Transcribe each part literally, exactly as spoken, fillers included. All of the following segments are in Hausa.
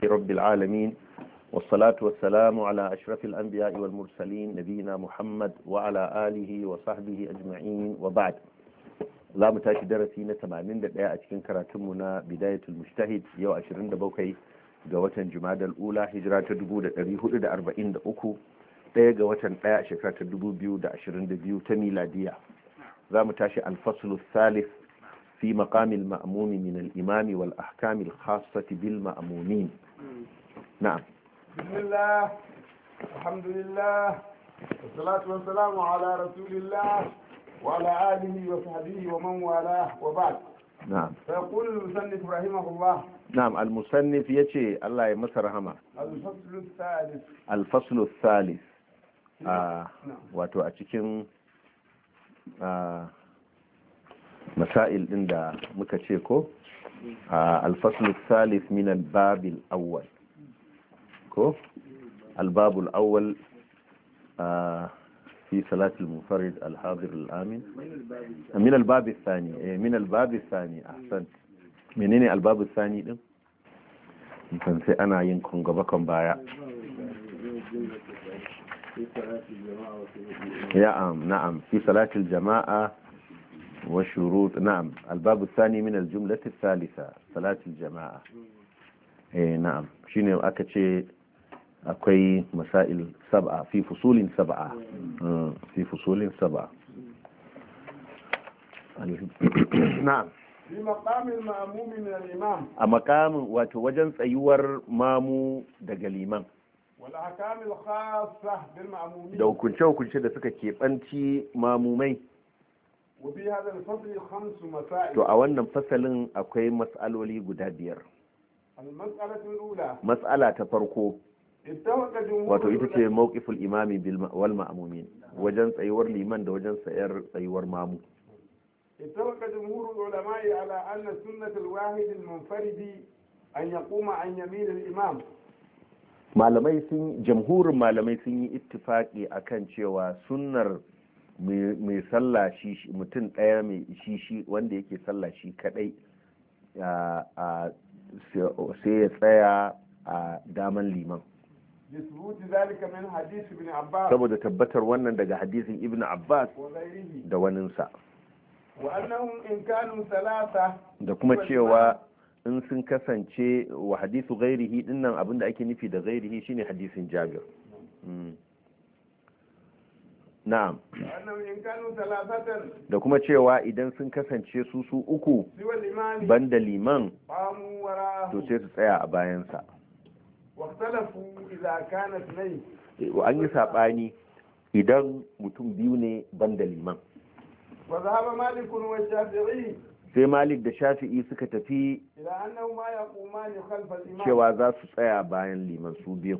رب العالمين والصلاة والسلام على أشرف الأنبياء والمرسلين نبينا محمد وعلى آله وصحبه أجمعين وبعد. لا متاشي درسي نتمانين دقاء أتكين كراتمنا بداية المجتهد يو أشرين دبوكي قوة جمادى الأولى هجرات دبو دريه دا أربعين دا أكو ɗaya ga watan ɗaya shekara ta dubu biyu da ashirin da biyu ta miladiya. Za mu tashi alfaslu salis fi maqamil ma'mumi min al-imami wal ahkamil khassati bil ma'mumin. Na'am. Bismillah, alhamdulillah, wassalatu wassalamu ala rasulillah wa ala alihi wa sahbihi wa man wala wa ba'd. Na'am. Fa yaqulu al-musannif rahimahullah. Na'am, al-musannif yace Allah ya masa rahama. Al-faslu salis. Al-faslu salis. Wato a cikin masail din da muka ce ko alfaslu salis min albabil awwal ko albabul awwal fi salat al-munfarid al-hadir al-amin min albab al-thani min albab al-thani ahsan menene albab al-thani din kan sai ana yin kun gaba kan baya نعم نعم في صلاة الجماعة وشروط. نعم الباب الثاني من الجملة الثالثة صلاة الجماعة. إيه نعم شنو أكتشي أكوي مسائل سبعة في فصول سبعة في فصول سبعة. نعم في مقام المأموم من الإمام. مقام وتوجن سيور مامو دجاليمان. da hukunce-hukunce da suka keɓanci mamumai. To a wannan fasalin akwai mas'aloli guda biyar. Mas'ala ta farko wato ita ce mawqiful imami wal ma'mumin, wajen tsayuwar liman da wajen tsayar tsayuwar mamu. اتفق جمهور العلماء على أن سنة الواحد المنفرد أن يقوم عن يمين الإمام. malamai sun jamhurin malamai sun yi ittifaki akan cewa sunnar mai sallah shi mutum ɗaya mai shi shi wanda yake sallah shi kadai sai ya tsaya a daman liman saboda tabbatar wannan daga hadisin ibn abbas da waninsa da kuma cewa in sun kasance wa hadisu gairihi dinnan abinda ake nufi da gairihi shine hadisin Jabir. Na'am. Da kuma cewa idan sun kasance su su uku banda liman to sai su tsaya a bayansa. An yi saɓani idan mutum biyu ne banda liman. sai Malik da Shafi'i suka tafi cewa za su tsaya bayan liman su biyu.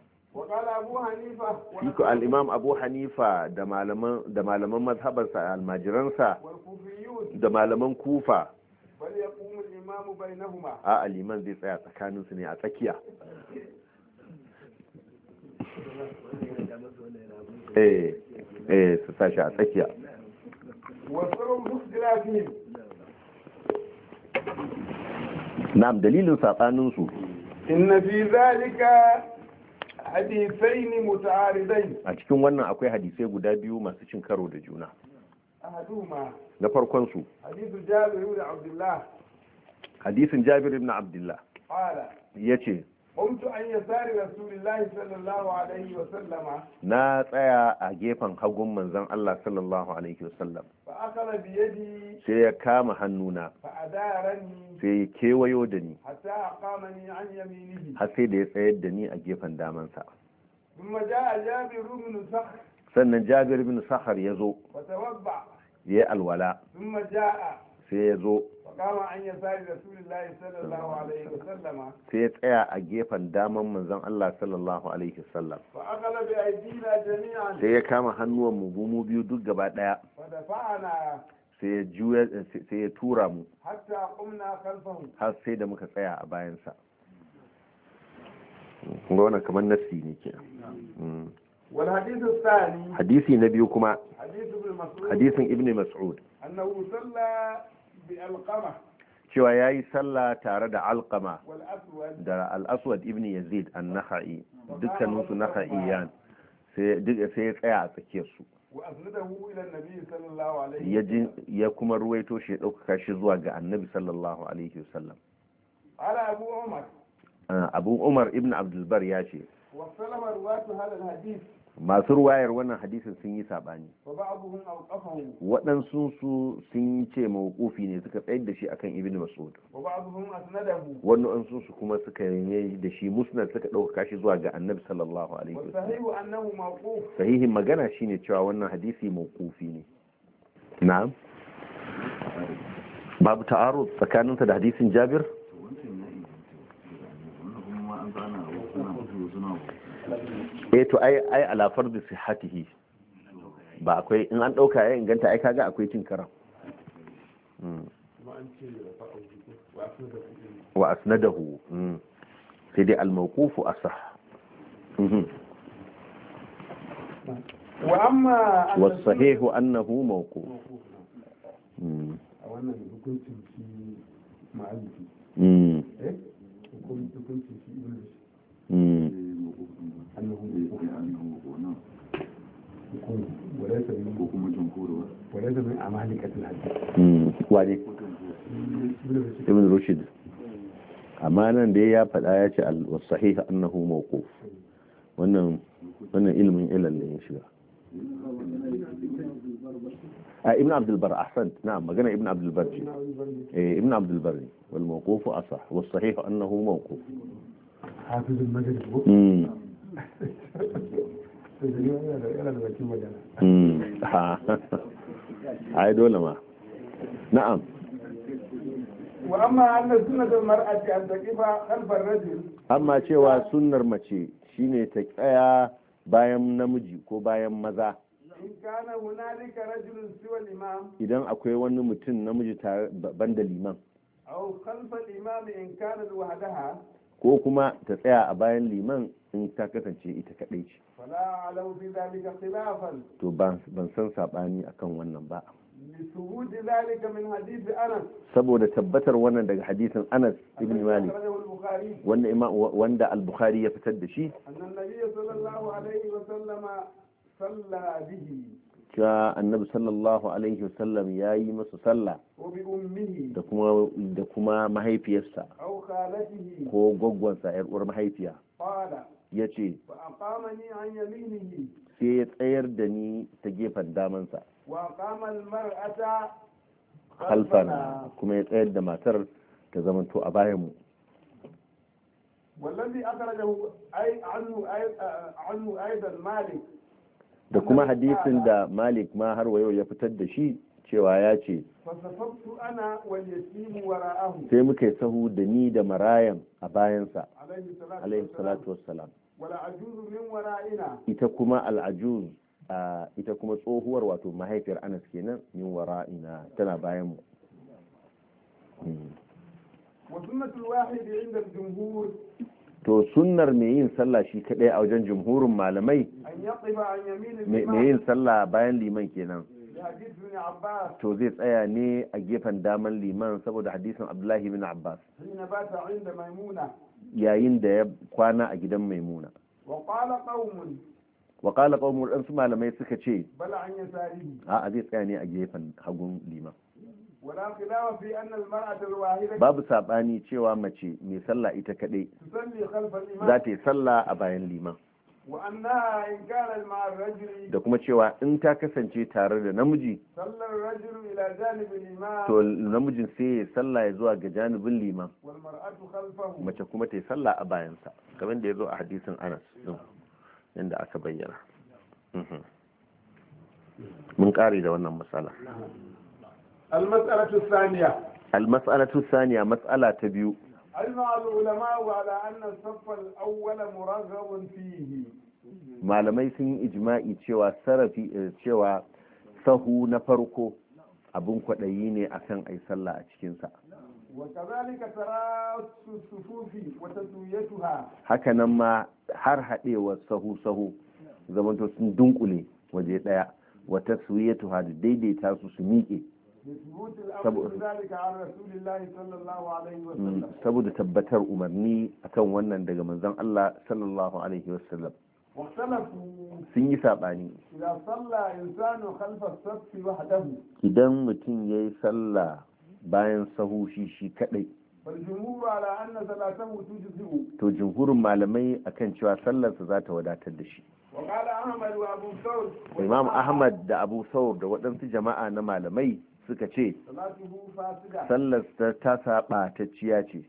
Shi al-Imam Abu Hanifa da malaman mazhabarsa almajiransa da malaman Kufa a liman zai tsaya tsakaninsu ne a tsakiya. eh eh su sashi a tsakiya. Na'am, dalilin sabanin su inna fi zalika hadithain muta'aridain, a cikin wannan akwai hadisai guda biyu masu cin karo da juna. ahaduma na farkon su hadithu Jabir ibn Abdullah hadisin Jabir ibn Abdullah qala yace qumtu an yasari rasulillahi sallallahu alaihi wa sallama, na tsaya a gefen hagun manzon Allah sallallahu alaihi wa sallam, fa akhadha bi yadi, sai ya kama hannuna, fa adarani, sai ya kewayo da ni, hatta aqamani an yaminihi, har sai da ya tsayar da ni a gefen damansa. thumma jaa Jabir ibn Sakhr, sannan Jabir ibn Sakhar ya zo, fa tawadda, ya alwala, thumma jaa, sai ya zo, kama an yasari rasulillahi sallallahu alaihi wa sallama, sai ya tsaya a gefen daman manzon Allah sallallahu alaihi wasallam, fa akhadha bi aydina jami'an, sai ya kama hannuwan mu mu biyu duk gaba daya, fa dafa'ana, sai ya juya sai ya tura mu hatta qumna khalfahu, har sai da muka tsaya a bayansa. Kuma wannan kamar nassi ne kenan. wal hadithu thani, hadisi na biyu kuma hadithu ibn Mas'ud, hadisin ibn Mas'ud annahu salla bi alqama, cewa yayi sallah tare da Alqama والأسود da al-Aswad ibn Yazid an-Nakhai, dukkanin su Nakhaiyan, sai duk sai ya tsaya a tsakiyar su, وأسنده إلى النبي صلى الله عليه ya ji وسلم. ya kuma ruwaito shi ya dauka shi zuwa ga Annabi sallallahu alaihi wasallam. قال أبو عمر Ah, Abu Umar ibn Abdul Bar ya ce واختلف رواة هذا الحديث masu ruwayar wannan hadisin sun yi sabani, وبعضهم أوقفه waɗansu su sun ce mawqufi ne suka tsayar da shi akan Ibn Mas'ud, وبعضهم أسنده waɗansu su kuma suka yi da shi musnad suka ɗauka shi zuwa ga Annabi sallallahu alaihi wasallam. والصحيح أنه موقوف. Sahihin magana shine cewa wannan hadisi mawqufi ne. Na'am, babu ta'arud tsakaninsa da hadisin Jabir. eh to ai ai ala fardu sihhatihi, ba akwai in an dauka ya inganta ai kaga akwai cin karam. Mm. wa asnadahu, mm. sai dai al-mawqufu asah. Mhm. وأما أن wa sahihu annahu mawquf. Mm. wannan hukuncin shi ma'alifi Mm. eh hukuncin shi ibn Mm. annahu وليس من حكم الجمهور وليس من أمالكة الحديث. Mm. Wane? Ibn Rushd. Amma nan da ya faɗa ya ce al-sahih annahu mawquf. Wannan wannan ilmin ilal ne ya shiga. a ibn abdul bar ahsan na'am magana ibn abdul bar ce eh ibn abdul bar wal mawquf asah was sahih annahu mawquf حافظ المجلس mm mm ha ai dole ma na'am. وأما أن سنة المرأة أن تقف خلف الرجل amma cewa sunnar mace shine ta tsaya bayan namiji ko bayan maza إن كان هنالك رجل سوى الإمام idan akwai wani mutum namiji tare banda liman, أو خلف الإمام إن كانت وحدها ko kuma ta tsaya a bayan liman in ta kasance ita kadai ce, فلا أعلم في ذلك خلافا to ban ban san sabani akan wannan ba, لثبوت ذلك من حديث أنس saboda tabbatar wannan daga hadisin Anas ibn Malik أخرجه البخاري wanda imam wanda al-Bukhari ya fitar da shi, أن النبي صلى الله عليه وسلم صلى به cewa annabi sallallahu alaihi wasallam ya yi masa sallah وبأمه da kuma da kuma mahaifiyarsa أو خالته ko gwaggwansa yar uwar mahaifiya, قال yace فأقامني عن يمينه sai ya tsayar da ni ta gefen damansa وأقام المرأة khalfana, kuma ya tsayar da matar ta zamanto a bayanmu. والذي أخرجه أي عنه أي عنه أيضا مالك Da kuma hadisin da Malik ma har wayo ya fitar da shi cewa ya ce فصففت أنا واليتيم وراءه sai muka yi sahu da ni da marayan a bayansa عليه الصلاة alaihi والسلام salatu wassalam, ولا عجوز من ورائنا ita kuma al'ajuz a ita kuma tsohuwar wato mahaifiyar Anas kenan min wara'ina tana bayanmu. Hmm. وسنة الواحد عند الجمهور To sunnar mai yin sallah shi kadai a wajen jumhurin malamai, أن يقف عن يمين mai الإمام yin sallah bayan liman kenan, لحديث ابن عباس to zai tsaya ne a gefen daman liman saboda hadisin Abdullahi bin Abbas حين بات عند ميمونة yayin da ya kwana a gidan Maimuna. وقال قوم Wa qala qaumun, dan su malamai suka ce بل عن يساره a'a zai tsaya ne a gefen hagun liman. ولا خلاف في أن المرأة الواحدة Babu sabani cewa mace mai sallah ita kadai تصلي خلف za الإمام ta yi sallah a bayan liman, وأنها إن كان مع الرجل da kuma cewa in ta kasance tare da namiji صلى الرجل إلى جانب الإمام to namijin sai ya sallah ya zuwa ga janibin liman, والمرأة خلفه mace kuma ta yi sallah a bayansa kamar da ya zo a hadisin Anas din yadda aka bayyana. Mhm. Mun kare da wannan matsala. المسألة الثانية Al-mas'alatu thaniya, mas'ala ta biyu, أجمع العلماء على أن الصف الأول مرغب فيه malamai sun yi ijma'i cewa sarafi eh, cewa sahu na farko abun kwaɗayi ne akan ai sallah a cikinsa. وكذلك تراص الصفوف وتسويتها Haka nan ma har haɗewar sahu-sahu zamanto sun dunkule waje ɗaya, wata suyatuha da daidaita su su miƙe لثبوت الأمر بذلك عن رسول الله صلى الله عليه وسلم saboda tabbatar umarni akan wannan daga manzon Allah sallallahu alaihi wasallam. واختلفوا sun yi sabani إذا صلى إنسان خلف الصف وحده idan mutum yayi sallah bayan sahu shi shi kadai, والجمهور على أن صلاته تجزئ to jumhurin malamai akan cewa sallarsa za ta wadatar da shi. وقال أحمد وأبو ثور Imam Ahmad da Abu Thawr da waɗansu jama'a na malamai suka ce صلاته فاسدة sallarsa ta saba ta ciya ce.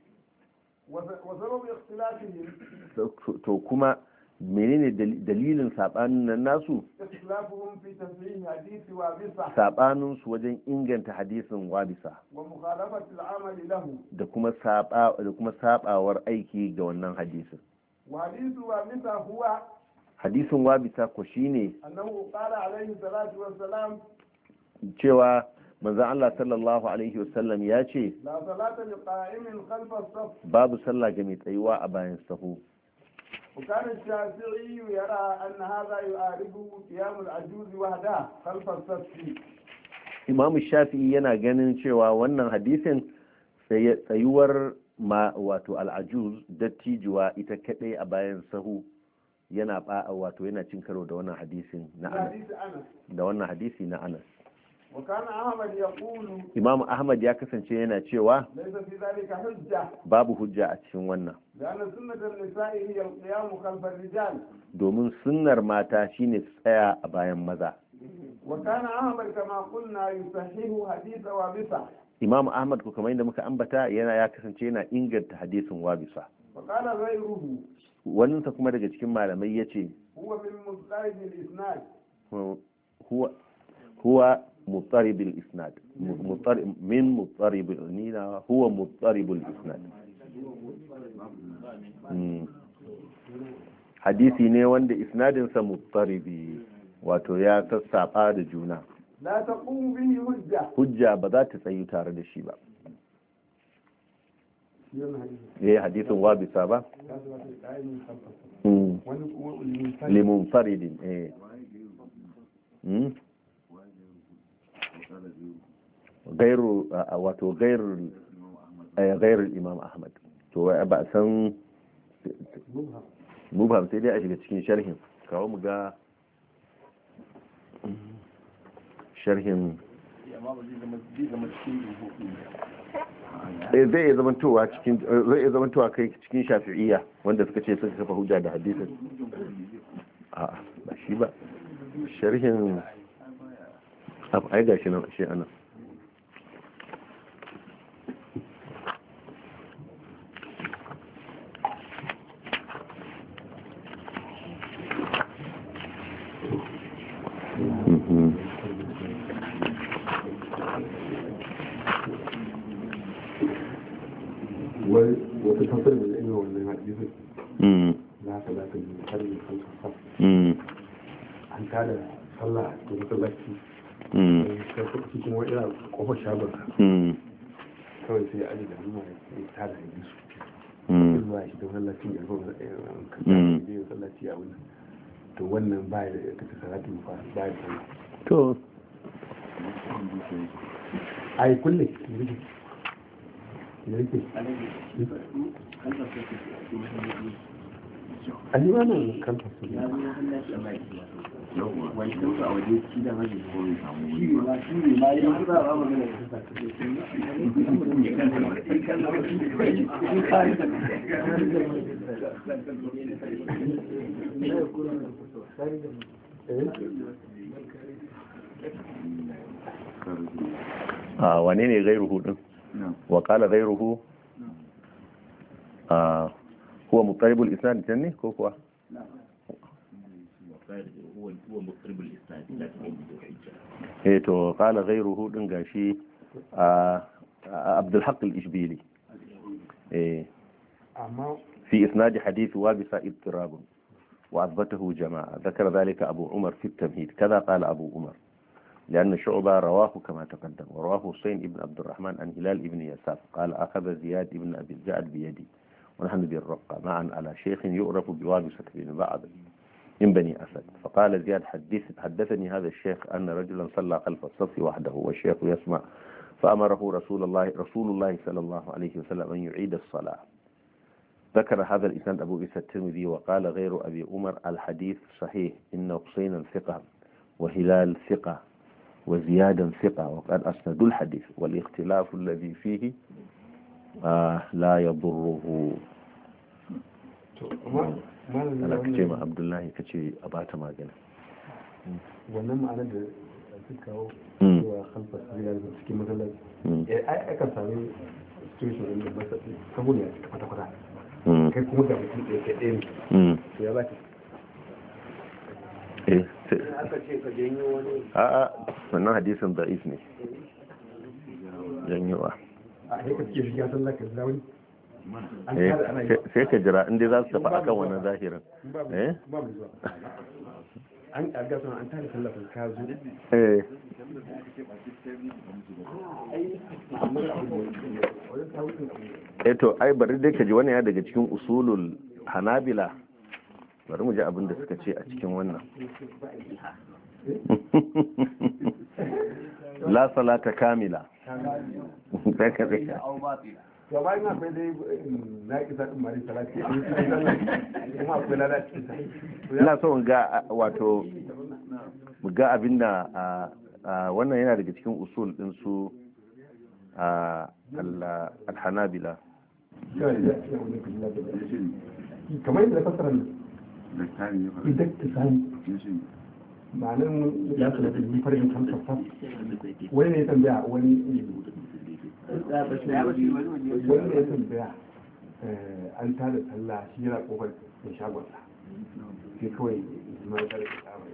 وسبب اختلافهم To kuma menene dalilin sabanin nan nasu? اختلافهم في تصحيح حديث وابصة Sabanin su wajen inganta hadisin wabisa ومخالفة العمل له da kuma saba da kuma sabawar aiki ga wannan hadisin. وحديث وابصة هو Hadisin wabisa ko shine أنه قال عليه الصلاة والسلام cewa manzon Allah sallallahu alaihi wasallam ya ce لا صلاة لقائم خلف الصف. babu sallah ga mai tsayuwa a bayan sahu. وكان الشافعي يرى أن هذا يعارض قيام العجوز وحدها خلف الصف. Imam Shafi'i yana ganin cewa wannan hadisin tsayuwar ma wato al'ajuz dattijuwa ita kadai a bayan sahu yana ba wato yana cin karo da wannan hadisin na Anas حديث أنس. da wannan hadisi na Anas. وكان أحمد يقول Imam Ahmad ya kasance yana cewa ليس في ذلك حجة babu hujja a cikin wannan, لأن سنة النساء هي القيام خلف الرجال. domin sunnar mata shine su tsaya a bayan maza. وكان أحمد كما قلنا يصحح حديث وابصة. Imam Ahmad ko kamar yadda muka ambata yana ya kasance yana inganta hadisin wabisa. وقال غيره Waninsa kuma daga cikin malamai yace هو من مضطرب الإسناد. huwa huwa مضطرب الإسناد مضطرب من مضطرب النينا هو مضطرب الإسناد. hadisi ne wanda isnadinsa muttaribi wato ya sassaba da juna, لا تقوم به حجة. hujja ba za ta tsayu tare da shi ba. eh hadisin wabisa ba limun faridin eh gairu wato gairu gairu imam ahmad to ba san mubham sai dai a shiga cikin sharhin kawo mu ga sharhin zai iya zamantowa cikin zai iya zamantowa kai cikin shafi'iyya wanda suka ce suka kafa hujja da hadisin a ba shi ba sharhin ai gashi nan shi ana وتتصل بالعلم والحديث لا صلاة للمحرم خلف الصف. an tada sallah da masallaci sai kuka kuma ina kofar shagon kawai sai aji da nuna ya tada ya bi su zuwa shi da masallaci ya zo da masallaci a wani to wannan baya da kace salatu fa baya da to ai kulle yake alimanin kan tasiri wancan a waje ci da hajji ko bai samu wuri ba shi ne ma idan za a magana da ta a wane ne gairuhu din wa qala gairuhu a huwa mutaribul isnad tanni ko kuwa هو مضطرب الإسناد لا تعود حجة. إيه تو قال غيره دنقاشي آه عبد الحق الإشبيلي إيه في إسناد حديث وابس اضطراب وأثبته جماعة ذكر ذلك أبو عمر في التمهيد كذا قال أبو عمر لأن شعبة رواه كما تقدم ورواه حسين ابن عبد الرحمن عن هلال ابن يساف قال أخذ زياد ابن أبي الجعد بيدي ونحن بالرقة معا على شيخ يعرف بوابسة بن بعض من بني أسد فقال زياد حدث حدثني هذا الشيخ أن رجلا صلى خلف الصف وحده والشيخ يسمع فأمره رسول الله رسول الله صلى الله عليه وسلم أن يعيد الصلاة. ذكر هذا الإسناد أبو عيسى الترمذي وقال غير أبي عمر الحديث صحيح إن حسين ثقة وهلال ثقة وزياد ثقة وقد أسند الحديث والاختلاف الذي فيه آه لا يضره. أنا كتير عبد الله كتير أبعت ما قال. ونما على suka kawo cewa halfa zira da cikin matsalaci ai aka sami situation da ba sai saboda ya cika kwata-kwata kai kuma da mutum ɗaya kai ɗaya ne to ya zaki eh sai aka ce ka janyo wani a a wannan hadisin da'if ne janyowa a sai ka ce shiga sallah ka zauni sai ka jira inda za su tafi akan wannan zahirin eh ba mu zuwa an ƙarga suna an tare tallafin ka zo eh eh to ai bari dai ka ji wani ya daga cikin usulul hanabila bari mu ji abin da suka ce a cikin wannan la salata kamila sai ka tsaya ya bayan na bai dai na kisa din mari salati kuma akwai lalaci ina so in ga wato mu ga abinda wannan yana daga cikin usul din su al-hanabila kamar yadda fasara idan ta sani ma'anar ya su da ɗin farin kan safa wani ne tambaya wani wani ya tambaya an tada sallah shi yana kofar mai shagonsa sai kawai zama ya karfi tsawon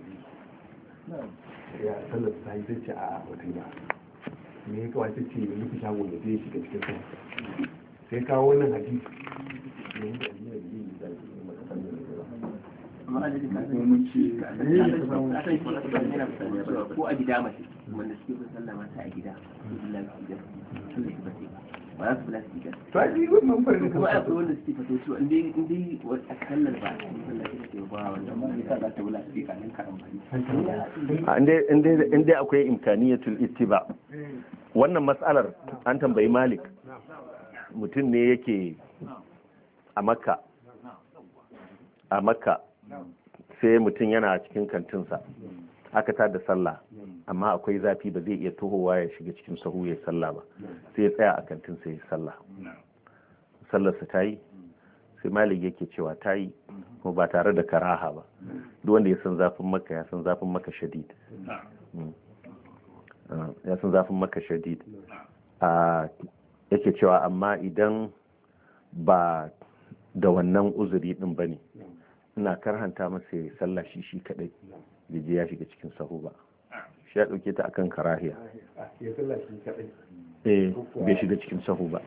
ya sallar ta yi zai ce a wata ba me ya kawai sai ce ya nufi shagon da zai shiga cikin sa sai kawo wannan hadisi ne da ne da yin da makasar da ko a gida mace wanda suke bin sallah mata a gida ba za su bula su gida to a ji wannan farin kuma akwai wanda suke fito cewa inda inda a kallar ba a cikin sallah take ba wanda ba ya sa ta bula su gida nan karan bari inda akwai imkaniyatul ittiba wannan mas'alar an tambayi Malik mutum ne yake a Makka a Makka sai mutum yana cikin kantinsa aka ta da sallah amma akwai zafi ba zai iya tohowa ya shiga cikin sahu ya sallah ba sai ya tsaya a kantinsa ya sallah sallarsa ta yi sai Malik yake cewa ta yi kuma ba tare da karaha ba duk wanda ya san zafin Makka ya san zafin Makka shadid ya san zafin Makka shadid yake cewa amma idan ba da wannan uzuri din bane ina karhanta masa ya sallah shi shi kadai bai je ya shiga cikin sahu ba shi ya dauke ta akan karahiya eh bai shiga cikin sahu ba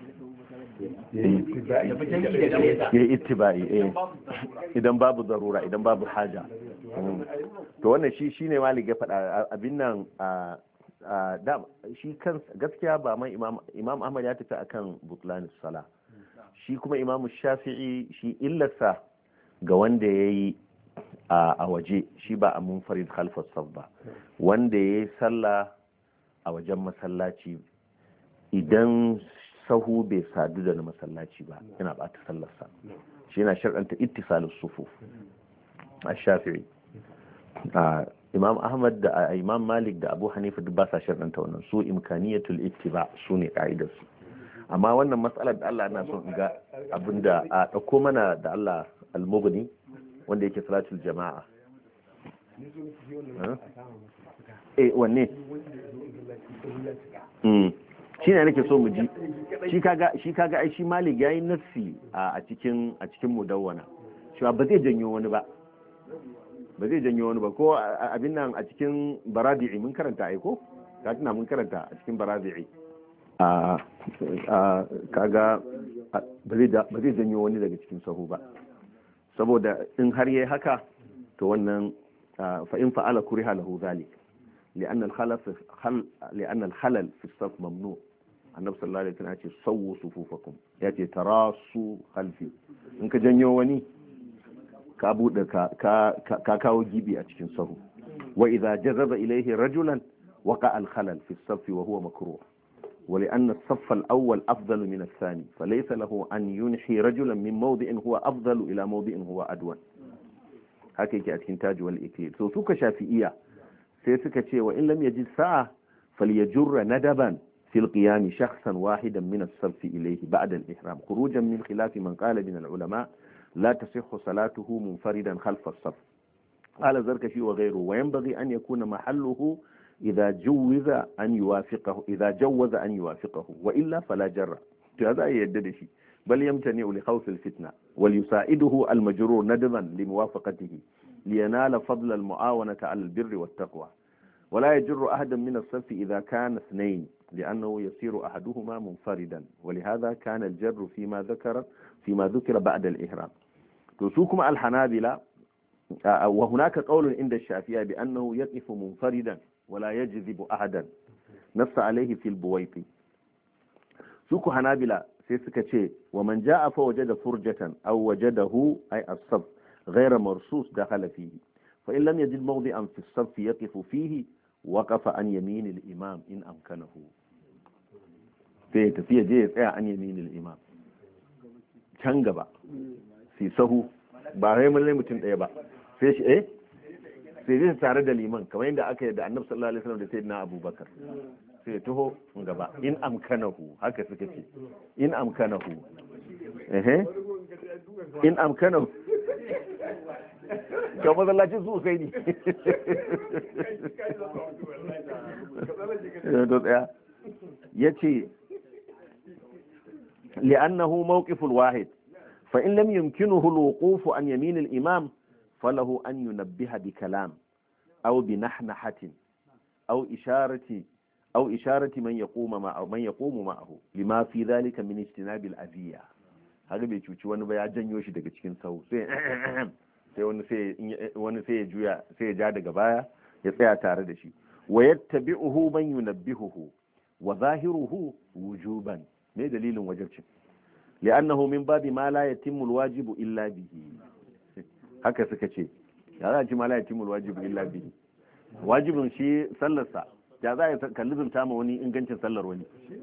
ya ittibai eh idan babu zarura idan babu haja to wannan shi shine Malik ya faɗa abin nan da shi kan gaskiya ba mai imam imam Ahmad ya tafi akan butlanus sala shi kuma imam Shafi'i shi illarsa ga wanda ya yi a waje shi ba a munfarid khalfas saf ba wanda ya yi sallah a wajen masallaci idan sahu bai sadu da na masallaci ba yana bata sallarsa shi yana sharɗanta ittisalus sufuf a shafi'i imam ahmad da imam malik da abu hanifa duk ba sa sharɗanta wannan su imkaniyatul ittiba su ne ka'idarsu amma wannan matsalar da Allah na son ga abinda a ɗauko mana da Allah al-mughni wanda yake salatul jama'a eh wanne mm shi ne nake so mu ji shi kaga shi kaga ai shi Malik yayi nassi a cikin a cikin mudawwana cewa ba zai janyo wani ba ba zai janyo wani ba ko abin nan a cikin baradi'i mun karanta ai ko ka tuna mun karanta a cikin baradi'i a kaga ba zai janyo wani daga cikin sahu ba saboda in har yayi haka to wannan fa in fa'ala kuriha lahu zalik لأن الخلل خل لأن الخلل في الصف ممنوع النبي صلى الله عليه وسلم يقول سووا صفوفكم يأتي تراصوا خلفي إنك جنيو وني كابو كا كا كاو جيبي أتشين صهو وإذا جذب إليه رجلا وقع الخلل في الصف وهو مكروه ولأن الصف الأول أفضل من الثاني فليس له أن ينحي رجلا من موضع هو أفضل إلى موضع هو أدون هكذا أتكين تاج والإكليل سو سوك شافئية سيسك شيء وإن لم يجد ساعة فليجر ندبا في القيام شخصا واحدا من الصف إليه بعد الإحرام خروجا من خلاف من قال من العلماء لا تصح صلاته منفردا خلف الصف قال زركشي وغيره وينبغي أن يكون محله إذا جوز أن يوافقه إذا جوز أن يوافقه وإلا فلا جر هذا يدد شيء بل يمتنع لخوف الفتنة وليساعده المجرور ندما لموافقته لينال فضل المعاونة على البر والتقوى ولا يجر أحدا من الصف إذا كان اثنين لأنه يصير أحدهما منفردا ولهذا كان الجر فيما ذكر فيما ذكر بعد الإحرام تسوكم الحنابلة وهناك قول عند الشافعية بأنه يقف منفردا ولا يجذب أحدا نص عليه في البويطي سوكو حنابلة سيسكتشي ومن جاء فوجد فرجة أو وجده أي الصف غير مرصوص دخل فيه فإن لم يجد موضعا في الصف يقف فيه وقف عن يمين الإمام إن أمكنه في تفيه جيس عن يمين الإمام تنقبع في سهو باهي من اللي متن إيبا فيش إيه sai zai tare da liman kamar yadda aka yi da annabi sallallahu alaihi wasallam da sayyidina abubakar sai taho gaba in amkanahu haka suka ce in amkanahu eh in amkanahu ka masallacin su kai ne to tsaya yace li'annahu mawqiful wahid fa in lam yumkinuhu al-wuquf an yamin al-imam فله أن ينبه بكلام أو بنحنحة أو إشارة أو إشارة من يقوم معه من يقوم معه لما في ذلك من اجتناب الأذية هذا بيجي wani ba ya janyo shi daga cikin sau sai sai wani sai wani sai ya juya sai ya ja daga baya ya tsaya tare da shi wa yattabi'uhu man yunabbihuhu wa zahiruhu wujuban me dalilin wajibcin li'annahu min babi ma la yatimmu alwajibu illa bihi haka suka ce ya za a ci ma la yatimul wajibu illa bihi wajibin shi sallarsa ya za a kalli zunta ma wani ingancin sallar wani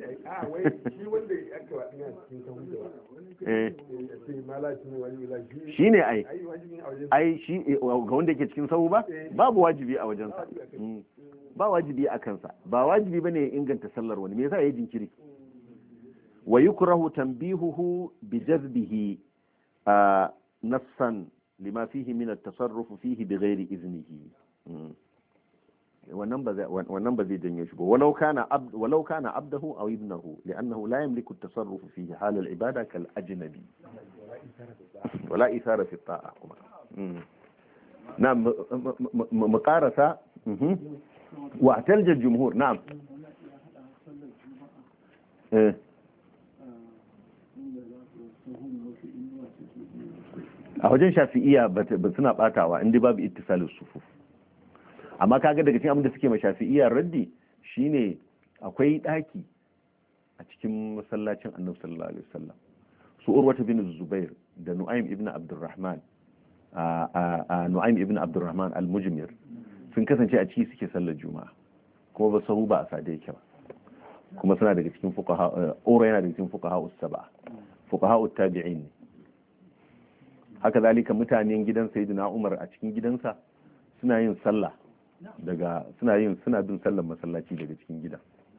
shi ne ai ai shi ga wanda yake cikin sahu ba babu wajibi a wajensa ba wajibi a kansa ba wajibi bane ya inganta sallar wani me yasa ya jinkiri wa yukrahu tanbihuhu bi jazbihi nassan lima fihi min at-tasarruf fihi bighairi iznihi wannan ba zai wannan ba zai janyo shi ba walau kana abd walau kana abdahu aw ibnahu li'annahu la yamliku at-tasarruf fihi hal al-ibada kal ajnabi wala ithara fi at-ta'a kuma na'am muqarasa wa talja al-jumhur na'am eh a wajen shafi'iya ba suna batawa inda babu ittisalus sufuf amma kaga daga cikin abin da suke ma shafi'iya raddi shine akwai daki a cikin masallacin Annabi sallallahu alaihi wasallam su Urwata bin Zubair da Nu'aym ibn Abdurrahman a Nu'aym ibn Abdurrahman al-Mujmir sun kasance a ciki suke sallar juma'a kuma ba sahu ba a sade yake ba kuma suna daga cikin fuqaha Urwa yana daga cikin fuqaha us-sab'a fuqaha ut-tabi'in haka zalika mutanen gidan Sayyidina Umar a cikin gidansa suna yin sallah daga suna yin suna bin sallar masallaci daga cikin gida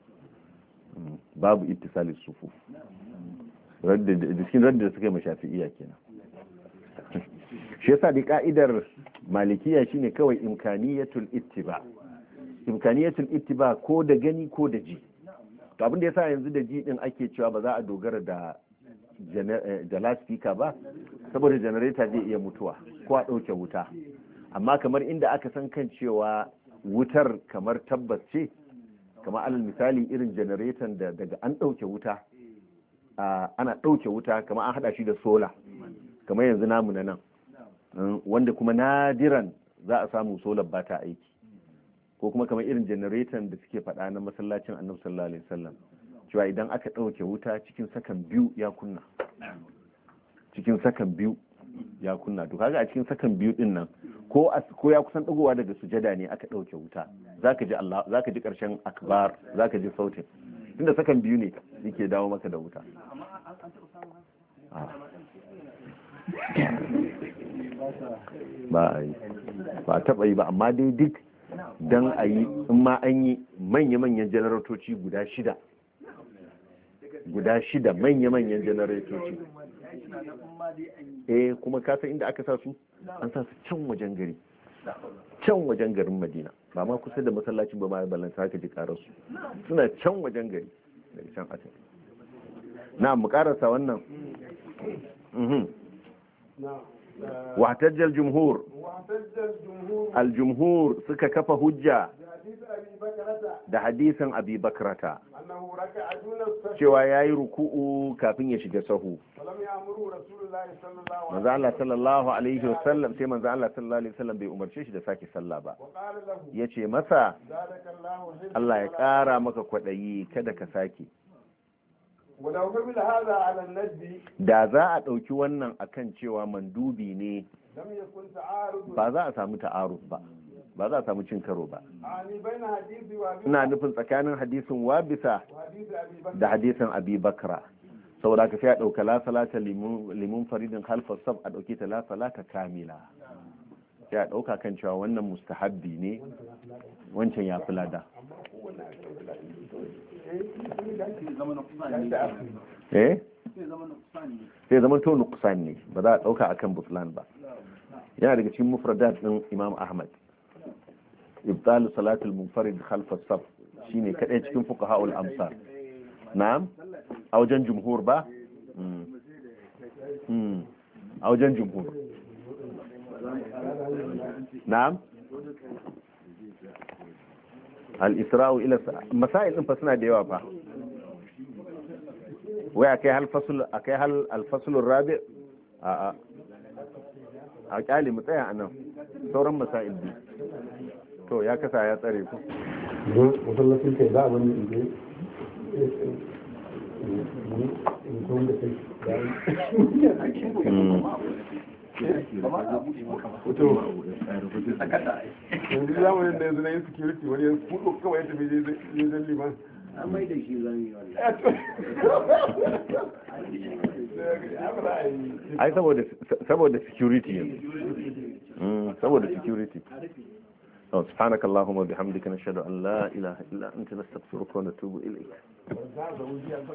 babu ittisalis sufuf radda da cikin radda suka yi mashafi'iyya kenan shi yasa da ka'idar malikiya shine kawai imkaniyatul ittiba imkaniyatul ittiba ko da gani ko da ji to abin da yasa yanzu da ji din ake cewa ba za a dogara da da lasfika ba saboda janareta zai iya mutuwa ko a ɗauke wuta amma kamar inda aka san kan cewa wutar kamar tabbas ce kamar alal misali irin janaretan da daga an ɗauke wuta ana ɗauke wuta kamar an haɗa shi da sola kamar yanzu namu na nan wanda kuma nadiran za a samu solar ba ta aiki ko kuma kamar irin janaretan da suke faɗa na masallacin annabi sallallahu alaihi wasallam cewa idan aka ɗauke wuta cikin sakan biyu ya kunna cikin sakan biyu ya kunna to kaga a cikin sakan biyu din nan ko ko ya kusan dagowa daga sujada ne aka ɗauke wuta zaka ji Allah zaka ji ƙarshen akbar zaka ji sautin tunda sakan biyu ne yake dawo maka da wuta. ba a yi ba a taɓa yi ba, amma dai duk don a yi in ma an yi manya-manyan janaratoci guda shida guda shida manya-manyan janaratoci eh kuma kasa inda aka sa su an sa su can wajen gari can wajen garin Madina, ba ma kusa da masallacin ba ma balanta haka ji karar su suna can wajen gari daga can asa na mu karasa wannan wahtajjal jumhur al-jumhur suka kafa hujja da hadisin Abi Bakrata cewa yayi ruku'u kafin ya shiga sahu. Manzo Allah sallallahu alaihi wasallam sai manzo Allah sallallahu alaihi wasallam bai umarce shi da sake sallah ba. Yace masa Allah ya kara maka kwadayi kada ka sake. Da za a ɗauki wannan akan cewa mandubi ne ba za a samu ta'aruf ba ba za a samu cin karo ba. Ina nufin tsakanin hadisin wabisa da hadisin Abi Bakra, saboda ka sai a ɗauka la salata limun faridin halfar sab a ɗauke ta la salata kamila, sai a ɗauka kan cewa wannan mustahabbi ne wancan ya fi lada. eh sai zaman to nuqsan ne ba za a dauka akan butlan ba. yana daga cikin mufradat din Imam Ahmad ibtal salatul munfarid khalf as-saf shine kadai cikin fuqaha'ul amsar. na'am a wajen jumhur ba mm a wajen jumhur na'am al-isra'u ila masail din fa suna da yawa fa. wai akai hal fasl akai hal al-fasl ar-rabi' a a a kyali mu tsaya anan sauran masail din to ya kasa ya tsare ku musallacin kai za a bani inda in kun da kai yanzu zamanin da yanzu na yin security wani yanzu kudu kawai ya tafi zai liman an mai da shi zami ai saboda security saboda security. سبحانك اللهم وبحمدك نشهد أن لا إله إلا أنت نستغفرك ونتوب إليك.